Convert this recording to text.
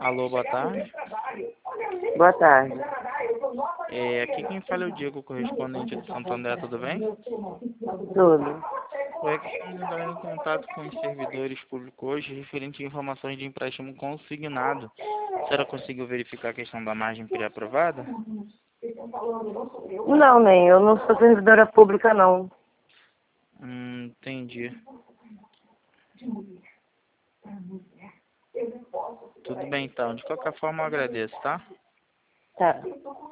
Alô, boa tarde. Boa tarde. Aqui quem fala é o Diego, correspondente de Santo André, tudo bem? Tudo. Oi, aqui estamos entrando em contato com os servidores públicos hoje, referente a informações de empréstimo consignado. A senhora conseguiu verificar a questão da margem pré-aprovada? Não, nem. Eu não sou servidora pública, não. Entendi. Tudo bem então, de qualquer forma eu agradeço, tá? Tá.